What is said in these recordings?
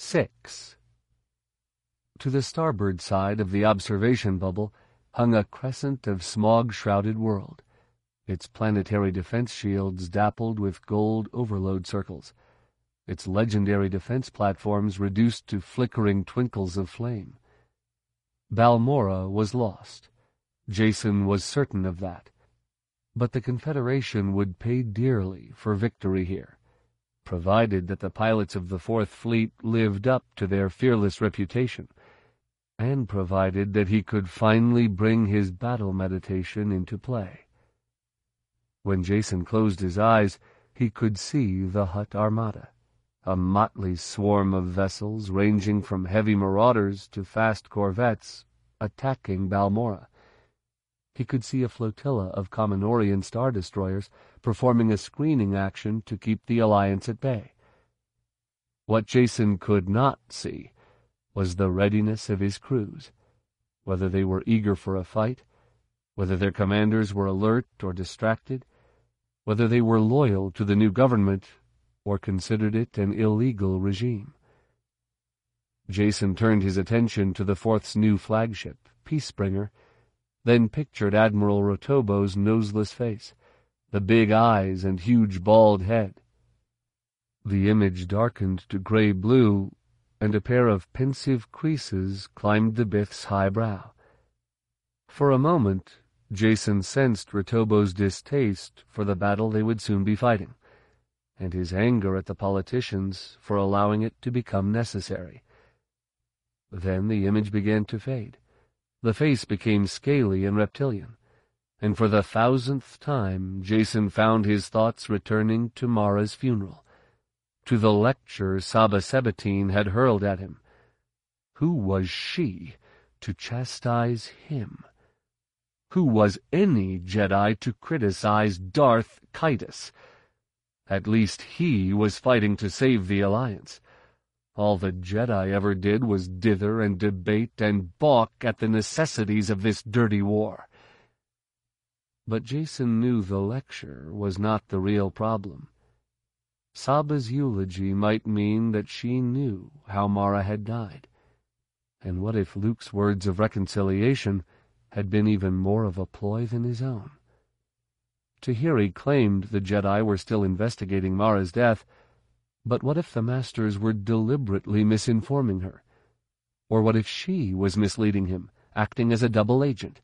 6. To the starboard side of the observation bubble hung a crescent of smog-shrouded world, its planetary defense shields dappled with gold overload circles, its legendary defense platforms reduced to flickering twinkles of flame. Balmorra was lost. Jacen was certain of that. But the Confederation would pay dearly for victory here, provided that the pilots of the Fourth Fleet lived up to their fearless reputation, and provided that he could finally bring his battle meditation into play. When Jacen closed his eyes, he could see the Hutt Armada, a motley swarm of vessels ranging from heavy marauders to fast corvettes, attacking Balmorra. He could see a flotilla of Commonorian star destroyers performing a screening action to keep the Alliance at bay. What Jacen could not see was the readiness of his crews, whether they were eager for a fight, whether their commanders were alert or distracted, whether they were loyal to the new government or considered it an illegal regime. Jacen turned his attention to the Fourth's new flagship, Peacebringer, then pictured Admiral Rotobo's noseless face, the big eyes and huge bald head. The image darkened to gray-blue, and a pair of pensive creases climbed the Bith's high brow. For a moment, Jacen sensed Rotobo's distaste for the battle they would soon be fighting, and his anger at the politicians for allowing it to become necessary. Then the image began to fade. The face became scaly and reptilian, and for the 1000th time Jacen found his thoughts returning to Mara's funeral, to the lecture Saba Sabatine had hurled at him. Who was she to chastise him? Who was any Jedi to criticize Darth Caedus? At least he was fighting to save the Alliance. All the Jedi ever did was dither and debate and balk at the necessities of this dirty war. But Jacen knew the lecture was not the real problem. Saba's eulogy might mean that she knew how Mara had died. And what if Luke's words of reconciliation had been even more of a ploy than his own? Tahiri claimed the Jedi were still investigating Mara's death, but what if the Masters were deliberately misinforming her? Or what if she was misleading him, acting as a double agent?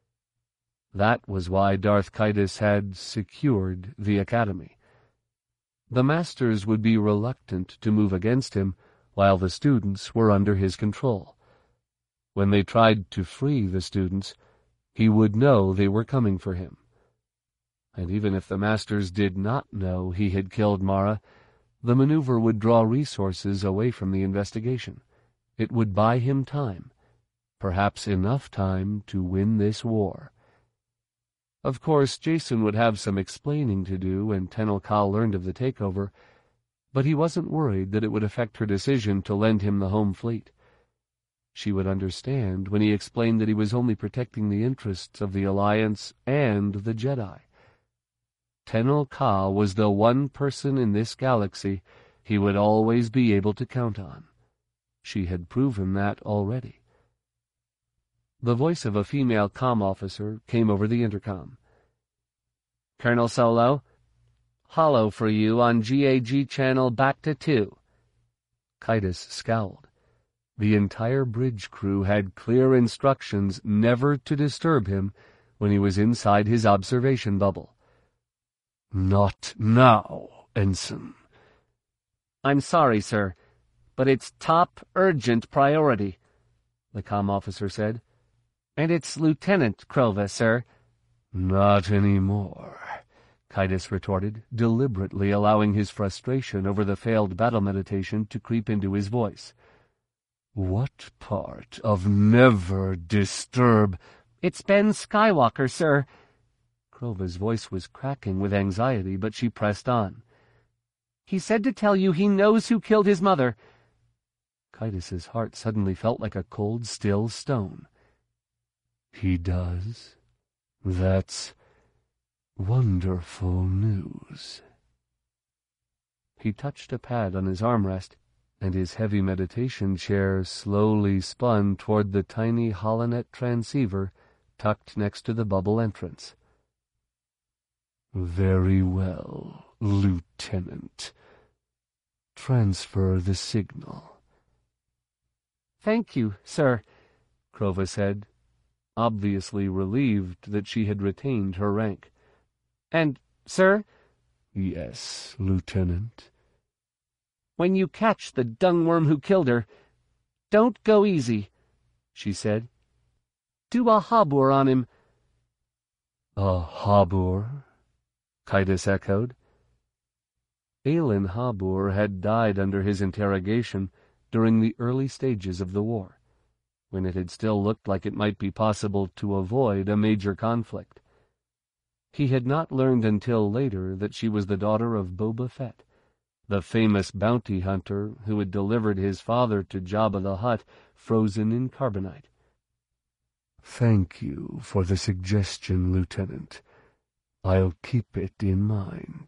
That was why Darth Caedus had secured the Academy. The Masters would be reluctant to move against him while the students were under his control. When they tried to free the students, he would know they were coming for him. And even if the Masters did not know he had killed Mara, the maneuver would draw resources away from the investigation. It would buy him time, perhaps enough time to win this war. Of course, Jacen would have some explaining to do when Tenel Ka learned of the takeover, but he wasn't worried that it would affect her decision to lend him the home fleet. She would understand when he explained that he was only protecting the interests of the Alliance and the Jedi. Tenel Ka was the one person in this galaxy he would always be able to count on. She had proven that already. The voice of a female comm officer came over the intercom. "Colonel Solo, holo for you on GAG channel Bacta 2. Caedus scowled. The entire bridge crew had clear instructions never to disturb him when he was inside his observation bubble. "Not now, Ensign." "I'm sorry, sir, but it's top urgent priority," the comm officer said. "And it's Lieutenant Krova, sir." "Not anymore," Caedus retorted, deliberately allowing his frustration over the failed battle meditation to creep into his voice. "What part of never disturb—" "It's Ben Skywalker, sir." Krova's voice was cracking with anxiety, but she pressed on. "He said to tell you he knows who killed his mother." Caedus's heart suddenly felt like a cold, still stone. "He does? That's wonderful news." He touched a pad on his armrest and his heavy meditation chair slowly spun toward the tiny Holonet transceiver tucked next to the bubble entrance. "Very well, Lieutenant. Transfer the signal." "Thank you, sir," Krova said, obviously relieved that she had retained her rank. "And, sir?" "Yes, Lieutenant." "When you catch the dungworm who killed her, don't go easy," she said. "Do a habur on him." "A habur?" Kaitis echoed. Aelin Habur had died under his interrogation during the early stages of the war, when it had still looked like it might be possible to avoid a major conflict. He had not learned until later that she was the daughter of Boba Fett, the famous bounty hunter who had delivered his father to Jabba the Hutt frozen in carbonite. "Thank you for the suggestion, Lieutenant. I'll keep it in mind."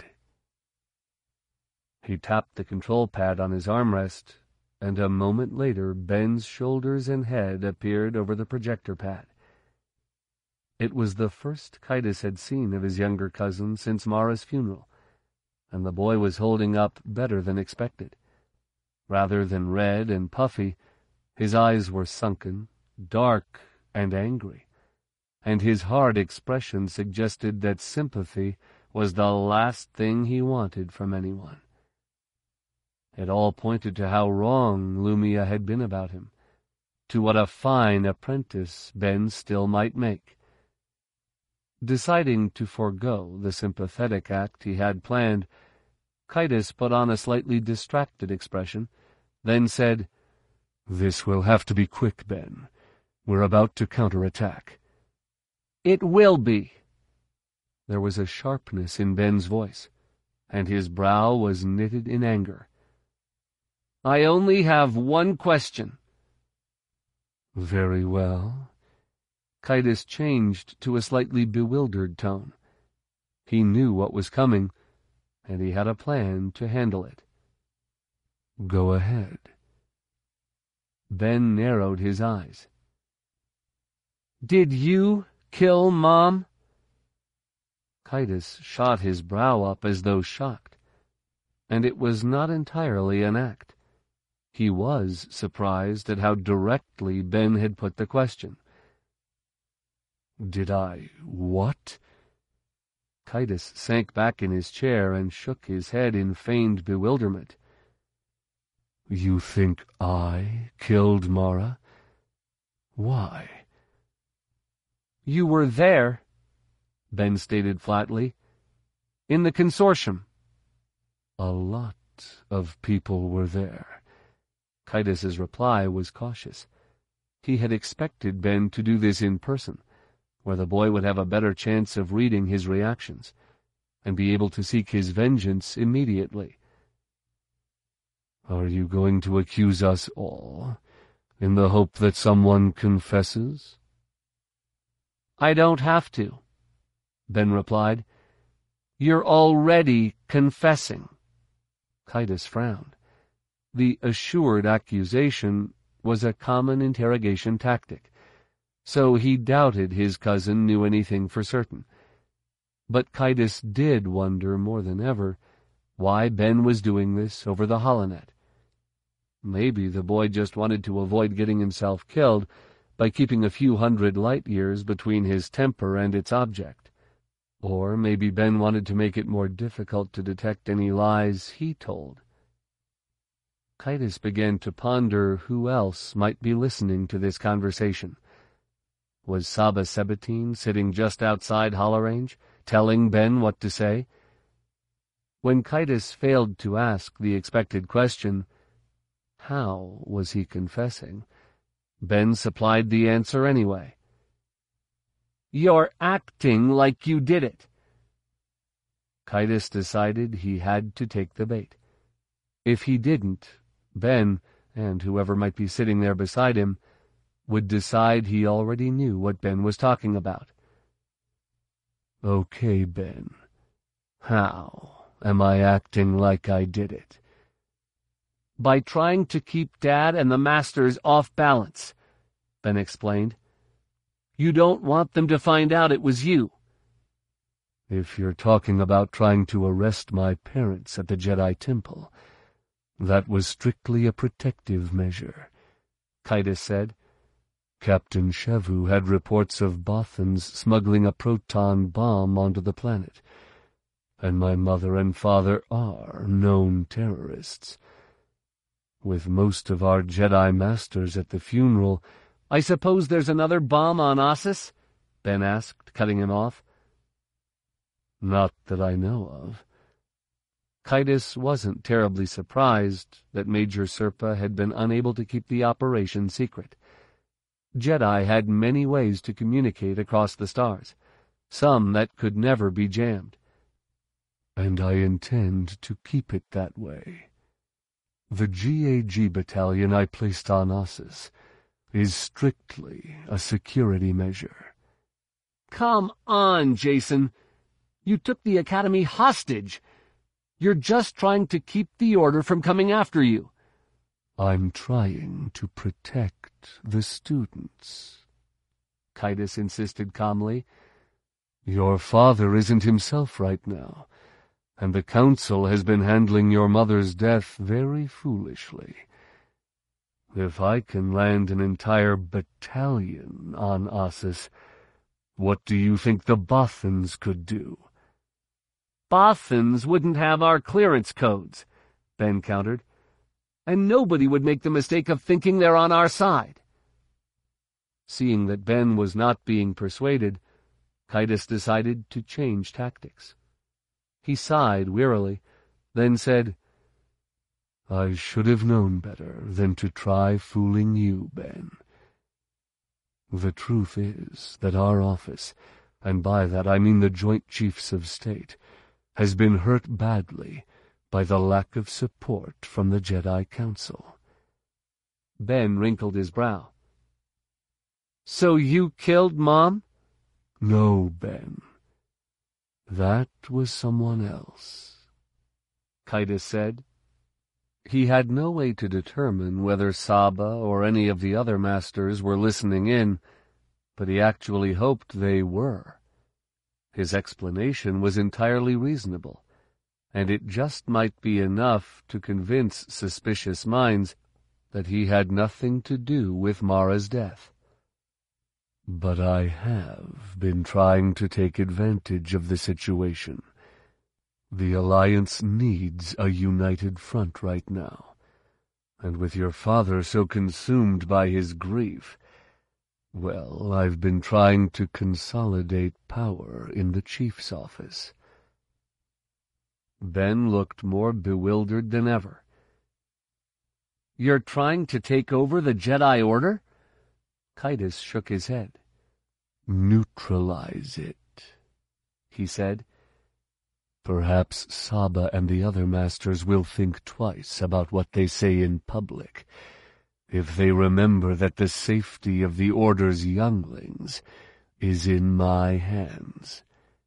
He tapped the control pad on his armrest, and a moment later Ben's shoulders and head appeared over the projector pad. It was the first Kaitis had seen of his younger cousin since Mara's funeral, and the boy was holding up better than expected. Rather than red and puffy, his eyes were sunken, dark, and angry, and his hard expression suggested that sympathy was the last thing he wanted from anyone. It all pointed to how wrong Lumia had been about him, to what a fine apprentice Ben still might make. Deciding to forego the sympathetic act he had planned, Kaitis put on a slightly distracted expression, then said, "This will have to be quick, Ben. We're about to counterattack." "It will be." There was a sharpness in Ben's voice, and his brow was knitted in anger. "I only have one question." "Very well." Kaitis changed to a slightly bewildered tone. He knew what was coming, and he had a plan to handle it. "Go ahead." Ben narrowed his eyes. "Did you kill Mom?" Kaitis shot his brow up as though shocked, and it was not entirely an act. He was surprised at how directly Ben had put the question. "Did I what?" Kaitis sank back in his chair and shook his head in feigned bewilderment. "You think I killed Mara? Why?" "You were there," Ben stated flatly. "In the consortium." "A lot of people were there." Kaitis's reply was cautious. He had expected Ben to do this in person, where the boy would have a better chance of reading his reactions, and be able to seek his vengeance immediately. "Are you going to accuse us all, in the hope that someone confesses?" "I don't have to," Ben replied. "You're already confessing." Kaitis frowned. The assured accusation was a common interrogation tactic, so he doubted his cousin knew anything for certain. But Kaitis did wonder more than ever why Ben was doing this over the Holonet. Maybe the boy just wanted to avoid getting himself killed by keeping a few hundred light-years between his temper and its object. Or maybe Ben wanted to make it more difficult to detect any lies he told. Kaitis began to ponder who else might be listening to this conversation. Was Saba Sebatine sitting just outside Holorange, telling Ben what to say? When Kaitis failed to ask the expected question, how was he confessing? Ben supplied the answer anyway. "You're acting like you did it." Kaitis decided he had to take the bait. If he didn't, Ben, and whoever might be sitting there beside him, would decide he already knew what Ben was talking about. "Okay, Ben. How am I acting like I did it?" By trying to keep Dad and the Masters off balance, Ben explained. You don't want them to find out it was you. If you're talking about trying to arrest my parents at the Jedi Temple, that was strictly a protective measure, Kaitis said. Captain Shevu had reports of Bothans smuggling a proton bomb onto the planet, and my mother and father are known terrorists. With most of our Jedi Masters at the funeral, I suppose there's another bomb on Ossus? Ben asked, cutting him off. Not that I know of. Kaitis wasn't terribly surprised that Major Serpa had been unable to keep the operation secret. Jedi had many ways to communicate across the stars, some that could never be jammed. And I intend to keep it that way. The GAG battalion I placed on Ossus is strictly a security measure. Come on, Jacen. You took the Academy hostage. You're just trying to keep the Order from coming after you. I'm trying to protect the students, Kaitis insisted calmly. Your father isn't himself right now, and the Council has been handling your mother's death very foolishly. If I can land an entire battalion on Ossus, what do you think the Bothans could do? Bothans wouldn't have our clearance codes, Ben countered, and nobody would make the mistake of thinking they're on our side. Seeing that Ben was not being persuaded, Kaitis decided to change tactics. He sighed wearily, then said, I should have known better than to try fooling you, Ben. The truth is that our office, and by that I mean the Joint Chiefs of State, has been hurt badly by the lack of support from the Jedi Council. Ben wrinkled his brow. So you killed Mom? No, Ben. That was someone else, Kaitis said. He had no way to determine whether Saba or any of the other Masters were listening in, but he actually hoped they were. His explanation was entirely reasonable, and it just might be enough to convince suspicious minds that he had nothing to do with Mara's death. But I have been trying to take advantage of the situation. The Alliance needs a united front right now, and with your father so consumed by his grief, well, I've been trying to consolidate power in the Chief's office. Ben looked more bewildered than ever. You're trying to take over the Jedi Order? Kaitis shook his head. Neutralize it, he said. Perhaps Saba and the other Masters will think twice about what they say in public, if they remember that the safety of the Order's younglings is in my hands.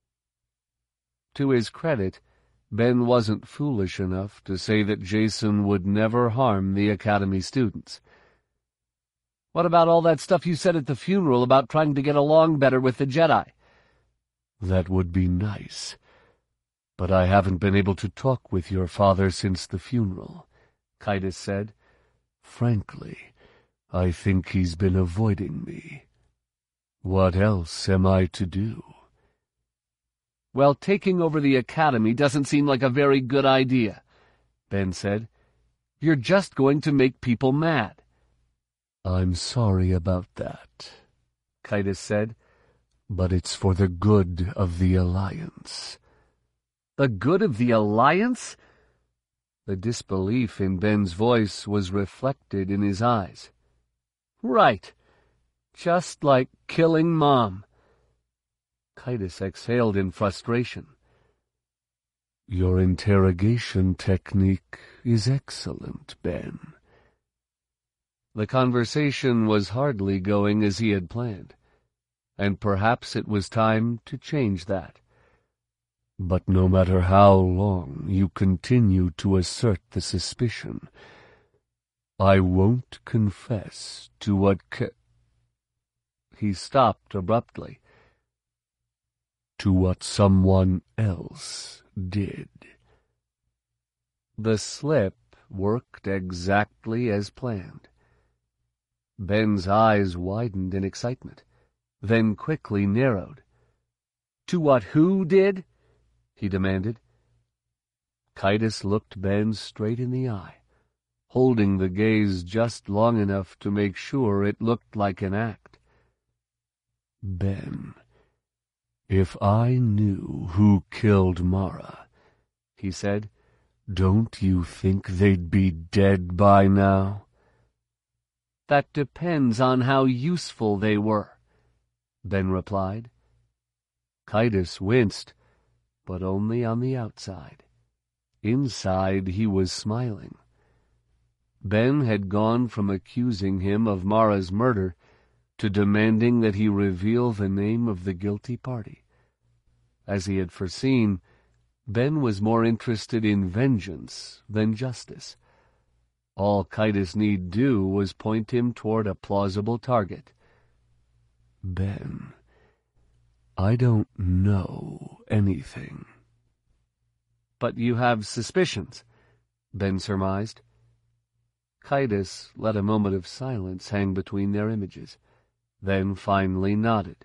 To his credit, Ben wasn't foolish enough to say that Jacen would never harm the Academy students. What about all that stuff you said at the funeral about trying to get along better with the Jedi? That would be nice, but I haven't been able to talk with your father since the funeral, Kaitis said. Frankly, I think he's been avoiding me. What else am I to do? Well, taking over the Academy doesn't seem like a very good idea, Ben said. You're just going to make people mad. I'm sorry about that, Kaitis said, but it's for the good of the Alliance. The good of the Alliance? The disbelief in Ben's voice was reflected in his eyes. Right. Just like killing Mom. Kaitis exhaled in frustration. Your interrogation technique is excellent, Ben. The conversation was hardly going as he had planned, and perhaps it was time to change that. But no matter how long you continue to assert the suspicion, I won't confess to what He stopped abruptly. To what someone else did. The slip worked exactly as planned. Ben's eyes widened in excitement, then quickly narrowed. To what who did? He demanded. Kaitis looked Ben straight in the eye, holding the gaze just long enough to make sure it looked like an act. Ben, if I knew who killed Mara, he said, don't you think they'd be dead by now? That depends on how useful they were, Ben replied. Kaitis winced, but only on the outside. Inside he was smiling. Ben had gone from accusing him of Mara's murder to demanding that he reveal the name of the guilty party. As he had foreseen, Ben was more interested in vengeance than justice. All Kaitis need do was point him toward a plausible target. Ben, I don't know anything. But you have suspicions, Ben surmised. Kaitis let a moment of silence hang between their images, then finally nodded.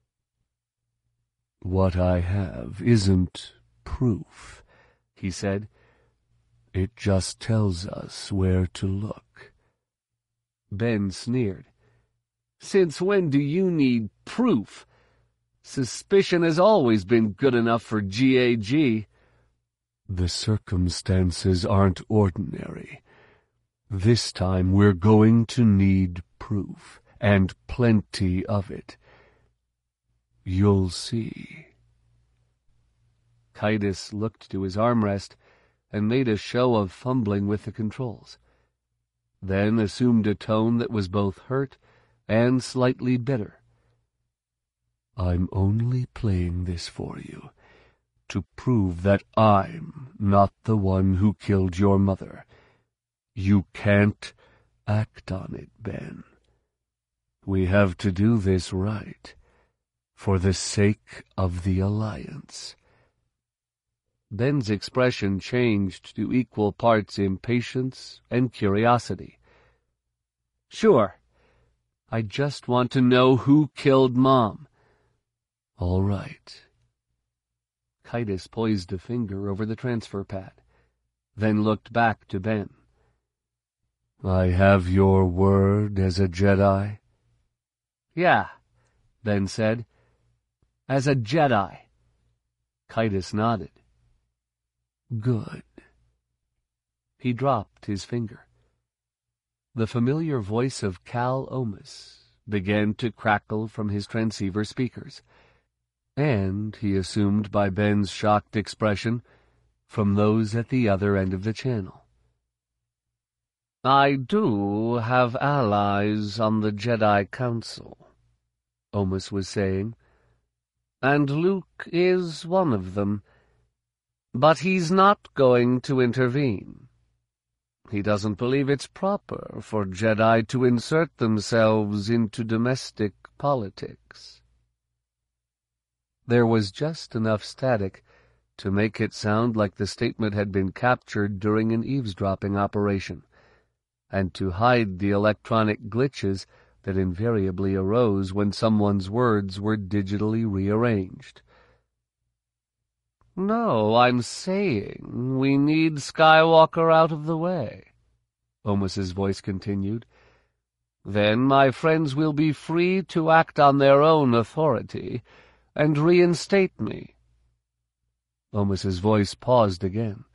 What I have isn't proof, he said. It just tells us where to look. Ben sneered. Since when do you need proof? Suspicion has always been good enough for GAG. The circumstances aren't ordinary. This time we're going to need proof, and plenty of it. You'll see. Kaitis looked to his armrest and made a show of fumbling with the controls, then assumed a tone that was both hurt and slightly bitter. I'm only playing this for you, to prove that I'm not the one who killed your mother. You can't act on it, Ben. We have to do this right, for the sake of the Alliance. Ben's expression changed to equal parts impatience and curiosity. Sure. I just want to know who killed Mom. All right. Kaitis poised a finger over the transfer pad, then looked back to Ben. I have your word as a Jedi? Yeah, Ben said. As a Jedi. Kaitis nodded. Good. He dropped his finger. The familiar voice of Cal Omus began to crackle from his transceiver speakers, and, he assumed by Ben's shocked expression, from those at the other end of the channel. I do have allies on the Jedi Council, Omus was saying, and Luke is one of them. But he's not going to intervene. He doesn't believe it's proper for Jedi to insert themselves into domestic politics. There was just enough static to make it sound like the statement had been captured during an eavesdropping operation, and to hide the electronic glitches that invariably arose when someone's words were digitally rearranged. No, I'm saying we need Skywalker out of the way, Omus's voice continued. Then my friends will be free to act on their own authority and reinstate me. Omus's voice paused again.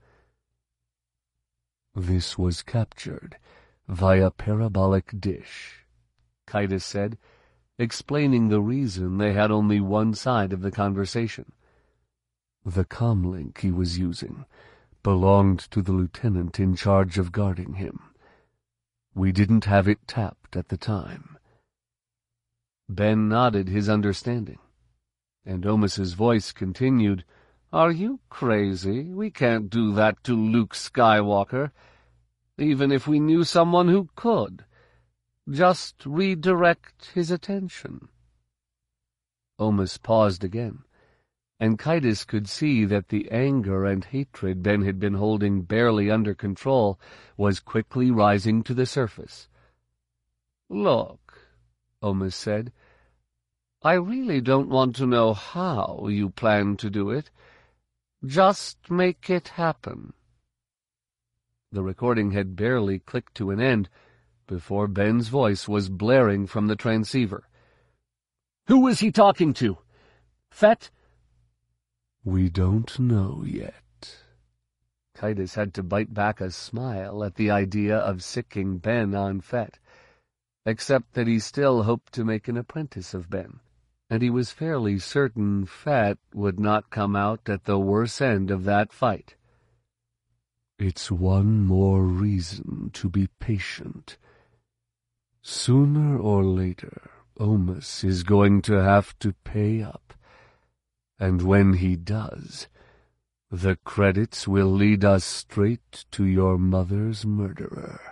This was captured via parabolic dish, Kaitis said, explaining the reason they had only one side of the conversation. The comlink he was using belonged to the lieutenant in charge of guarding him. We didn't have it tapped at the time. Ben nodded his understanding, and Omus's voice continued, Are you crazy? We can't do that to Luke Skywalker. even if we knew someone who could. Just redirect his attention." Omus paused again, and Kaitis could see that the anger and hatred Ben had been holding barely under control was quickly rising to the surface. "Look," Omus said, "I really don't want to know how you plan to do it. Just make it happen." The recording had barely clicked to an end before Ben's voice was blaring from the transceiver. "Who is he talking to? Fett?" "We don't know yet." Kaitis had to bite back a smile at the idea of sicking Ben on Fett, except that he still hoped to make an apprentice of Ben, and he was fairly certain Fett would not come out at the worse end of that fight. "It's one more reason to be patient. Sooner or later, Omus is going to have to pay up, and when he does, the credits will lead us straight to your mother's murderer."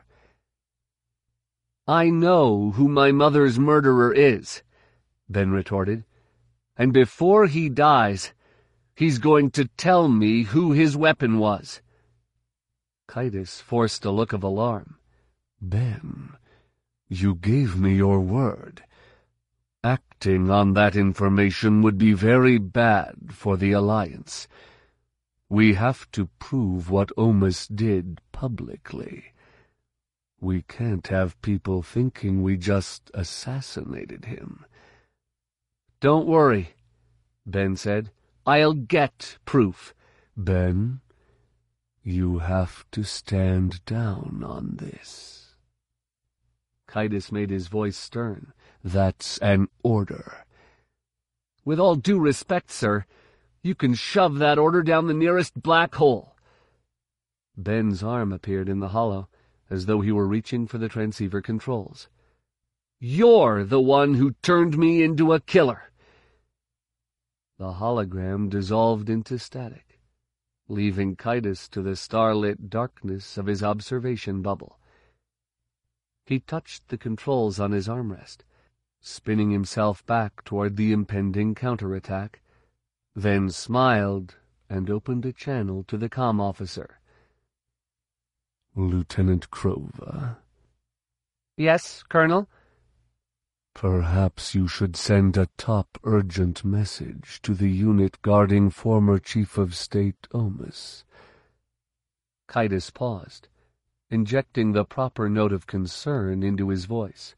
"I know who my mother's murderer is," Ben retorted, "and before he dies, he's going to tell me who his weapon was." Kaitis forced a look of alarm. "Ben, you gave me your word. Acting on that information would be very bad for the Alliance. We have to prove what Omus did publicly. We can't have people thinking we just assassinated him." "Don't worry," Ben said. "I'll get proof." "Ben, you have to stand down on this." Kaitis made his voice stern. "That's an order." "With all due respect, sir, you can shove that order down the nearest black hole." Ben's arm appeared in the hollow, as though he were reaching for the transceiver controls. "You're the one who turned me into a killer." The hologram dissolved into static, leaving Kaitis to the starlit darkness of his observation bubble. He touched the controls on his armrest, spinning himself back toward the impending counterattack, then smiled and opened a channel to the comm officer. "Lieutenant Krova." "Yes, Colonel?" "Perhaps you should send a top urgent message to the unit guarding former Chief of State Omus." Kaitis paused, injecting the proper note of concern into his voice.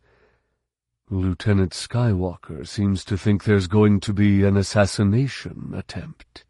"Lieutenant Skywalker seems to think there's going to be an assassination attempt."